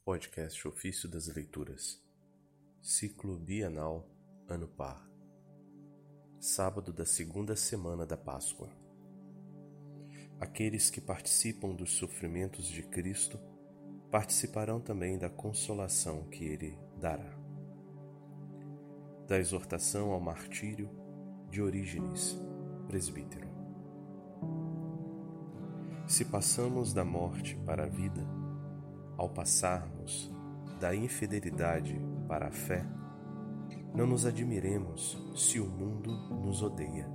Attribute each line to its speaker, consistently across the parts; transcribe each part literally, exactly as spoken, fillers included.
Speaker 1: Podcast Ofício das Leituras, Ciclo Bienal, Ano Par, sábado da segunda semana da Páscoa. Aqueles que participam dos sofrimentos de Cristo participarão também da consolação que Ele dará. Da exortação ao martírio de Orígenes, presbítero. Se passamos da morte para a vida, ao passarmos da infidelidade para a fé, não nos admiremos se o mundo nos odeia.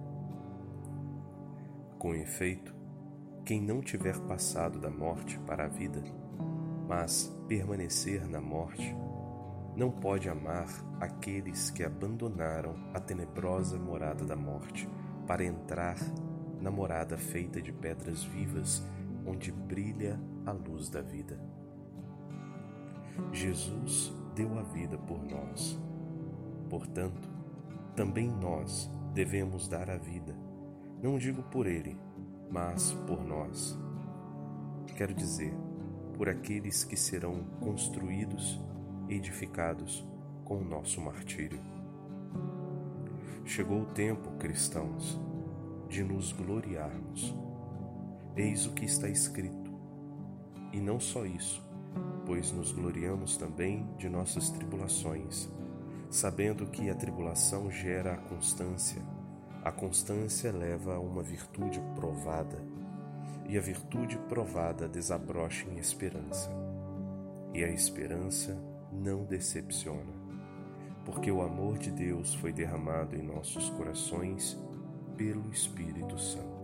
Speaker 1: Com efeito, quem não tiver passado da morte para a vida, mas permanecer na morte, não pode amar aqueles que abandonaram a tenebrosa morada da morte para entrar na morada feita de pedras vivas, onde brilha a luz da vida. Jesus deu a vida por nós. Portanto, também nós devemos dar a vida, não digo por Ele, mas por nós. Quero dizer, por aqueles que serão construídos e edificados com o nosso martírio. Chegou o tempo, cristãos, de nos gloriarmos. Eis o que está escrito. E não só isso, pois nos gloriamos também de nossas tribulações, sabendo que a tribulação gera a constância, a constância leva a uma virtude provada, e a virtude provada desabrocha em esperança. E a esperança não decepciona, porque o amor de Deus foi derramado em nossos corações pelo Espírito Santo.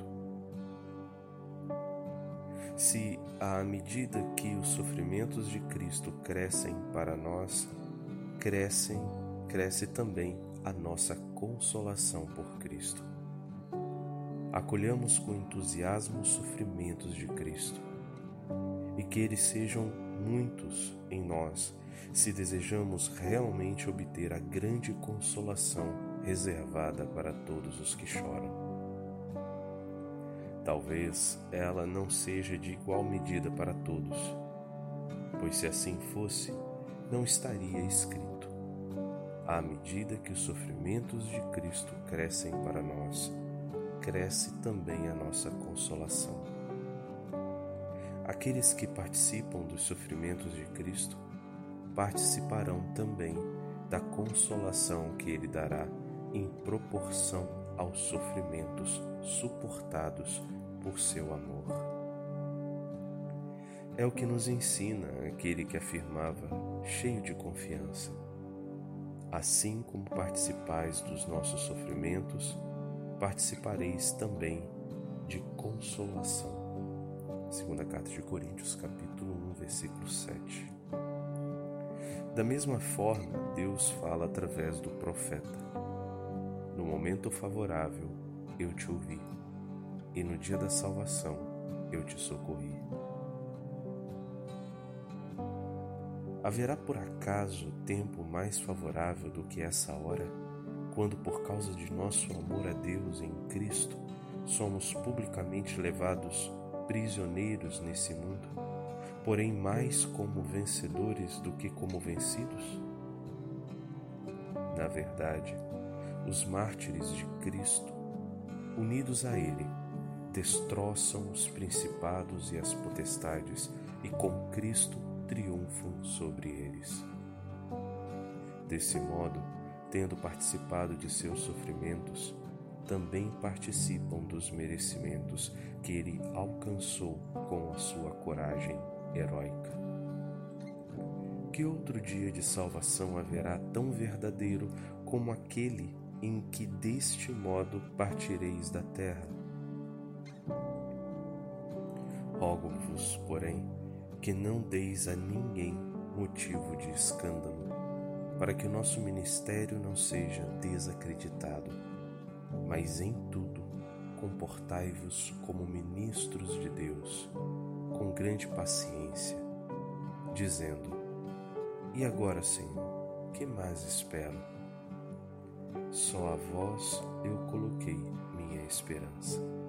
Speaker 1: Se, à medida que os sofrimentos de Cristo crescem para nós, crescem, cresce também a nossa consolação por Cristo. Acolhamos com entusiasmo os sofrimentos de Cristo, e que eles sejam muitos em nós, se desejamos realmente obter a grande consolação reservada para todos os que choram. Talvez ela não seja de igual medida para todos, pois se assim fosse, não estaria escrito: à medida que os sofrimentos de Cristo crescem para nós, cresce também a nossa consolação. Aqueles que participam dos sofrimentos de Cristo participarão também da consolação que Ele dará em proporção aos sofrimentos suportados por seu amor. É o que nos ensina aquele que afirmava, cheio de confiança: assim como participais dos nossos sofrimentos, participareis também de consolação. Segunda Carta de Coríntios, capítulo um, versículo sete. Da mesma forma, Deus fala através do profeta: no momento favorável, eu te ouvi, e no dia da salvação, eu te socorri. Haverá por acaso tempo mais favorável do que essa hora, quando por causa de nosso amor a Deus em Cristo, somos publicamente levados prisioneiros nesse mundo, porém mais como vencedores do que como vencidos? Na verdade, os mártires de Cristo, unidos a Ele, destroçam os principados e as potestades e com Cristo triunfam sobre eles. Desse modo, tendo participado de seus sofrimentos, também participam dos merecimentos que Ele alcançou com a sua coragem heróica. Que outro dia de salvação haverá tão verdadeiro como aquele em que deste modo partireis da terra? Rogo-vos, porém, que não deis a ninguém motivo de escândalo, para que o nosso ministério não seja desacreditado, mas em tudo comportai-vos como ministros de Deus, com grande paciência, dizendo: e agora, Senhor, que mais espero? Só a vós eu coloquei minha esperança.